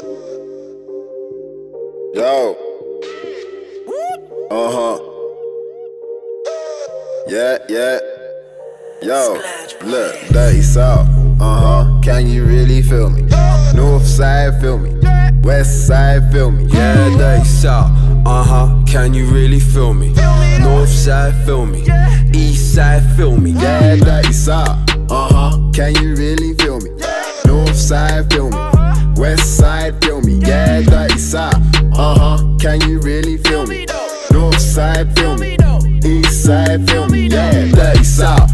Yo. Yeah. Yo, look, dirty south. Can you really feel me? North side, feel me. West side, feel me. Yeah, dirty south. Can you really feel me? North side, feel me. East side, feel me. Yeah, dirty south. Can you really feel me? North side, feel me. West side, feel me. Yeah, dirty south. Can you really feel me? North side, feel me. East side, feel me. Yeah, dirty south.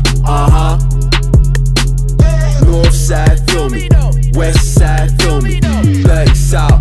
North side, feel me. West side, feel me. Dirty south.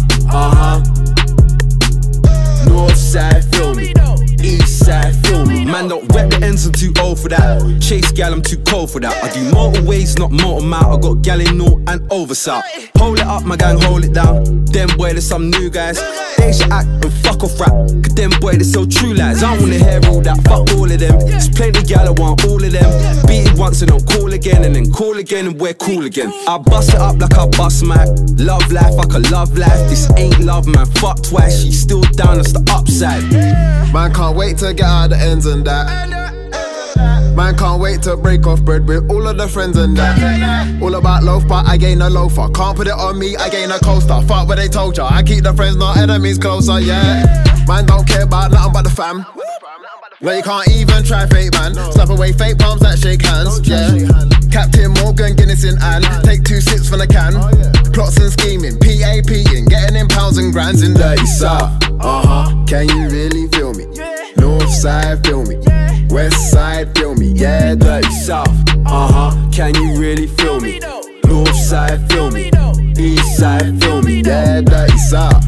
North side, feel me. East side, feel me. Man, don't rep the ends, I'm too old for that. Chase gal, I'm too cold for that. I do motorways, not motor mount. I got gal in North and over south. Hold it up, my gang, hold it down. Them boy, there's some new guys. They should act and fuck off rap. Cause them boy, they so true lies. I don't wanna hear all that, fuck all of them. There's plenty gal, I want all of them. Beat it once and don't call again, and then call again and we're cool again. I bust it up like I bust Mac. Love life, I can love life. This ain't love, man, fuck twice. She's still down, that's the upside. Man can't wait to get out the ends and that. Man can't wait to break off bread with all of the friends and that. All about loaf, but I gain a loafer. Can't put it on me, I gain a coaster. Fuck what they told ya, I keep the friends, not enemies closer, yeah. Man don't care about nothing but the fam. No, you can't even try fake, man. Slap away fake palms that shake hands, yeah. Captain Morgan, Guinness in hand. Take 2 sips from the can. Plots and scheming, PAPing, getting in pounds and grands in dirty south. Can you really feel me? North side, feel me. West side, feel me. Yeah, dirty south. Can you really feel me? North side, feel me. East side, feel me. Yeah, dirty south.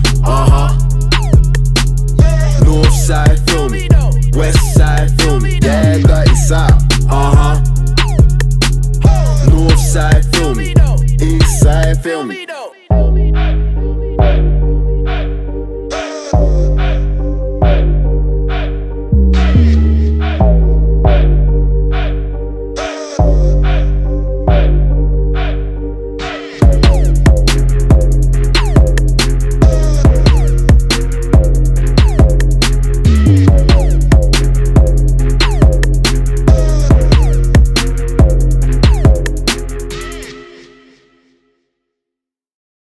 North side, feel me. West side, feel me. Yeah, dirty south.